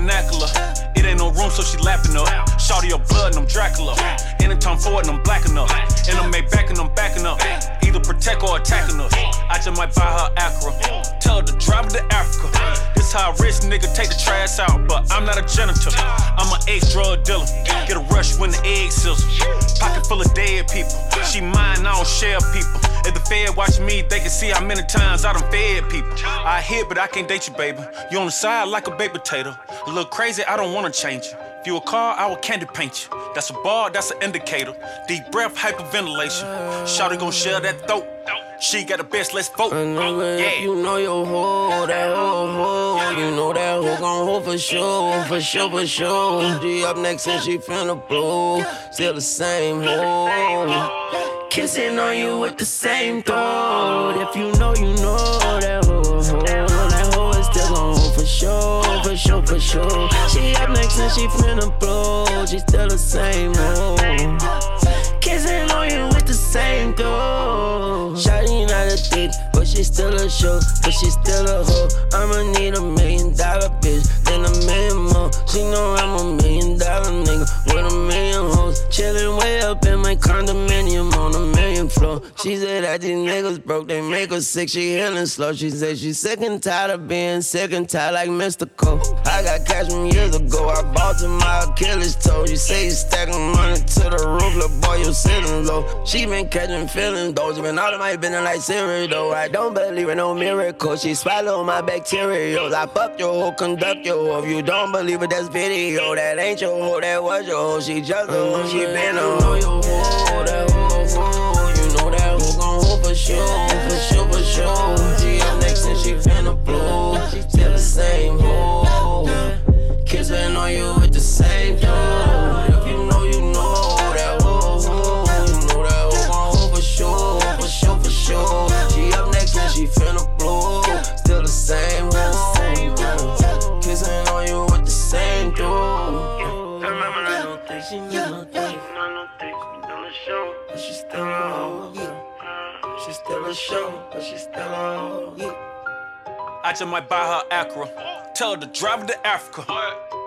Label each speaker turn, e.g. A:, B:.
A: vernacular. It ain't no room, so she lapping up. Shawty your blood and I'm Dracula. Anytime forward and I'm black enough. And I'm made back and I'm backing up. Either protect or attacking us. I just might buy her Acura. Tell her to drive her to Africa. This how a rich nigga take the trash out, but I'm not a janitor. I'm an ex-drug dealer. Get a rush when the egg sizzle. Pocket full of dead people. She mine, I don't share people. If the Fed watch me, they can see how many times I done fed people. I hit, but I can't date you, baby. You on the side like a baked potato. A little crazy, I don't wanna change you. If you a car, I will candy paint you. That's a bar, that's an indicator. Deep breath, hyperventilation. Shawty gon' share that throat. She got the best, let's vote.
B: If you know your hoe, that hoe. You know that hoe gon' hold for sure, for sure, for sure. She up next and she finna blow. Still the same hoe. Kissing on you with the same throat. If you know that hoe. That hoe is still gon' hold for sure, for sure, for sure. She up next and she finna blow. She still the same hoe. Kissing on you with the same throat. Shawty not a thief, but she still a show, but she still a hoe. I'ma need $1 million bitch, then $1 million more. She know I'm $1 million nigga with $1 million hoes. Chillin' way up in my condominium on $1 million floor. She said that these niggas broke, they make her sick, she healing slow. She said she sick and tired of being sick and tired like Mr. Cole. I got cash from years ago, I bought to my Achilles toe. You say you stacking money to the roof, little boy, you sitting low. She been catching feelings, though. She been all of my business like cereal, though. I don't believe in no miracle. She swallow my bacterials. I fuck your hoe, conduct your hoe. If you don't believe it, that's video. That ain't your hoe, that was your hoe. She just a hoe, she been a hoe. You know your hoe, that hoe. You know that hoe gon' hold for sure, for sure, for sure. She up next and she finna blow. She still the same hoe. Kissing on you with the same hoe. If you know that hoe. You know that hoe gon' hold for sure, for sure, for sure. She up next and she finna blow. Still the same hoe. Kissing on you with the same hoe. I don't think she know. But she still a hoe. She still a show, but she still a hoe.
A: I just might buy her Acura. Tell her to drive her to Africa.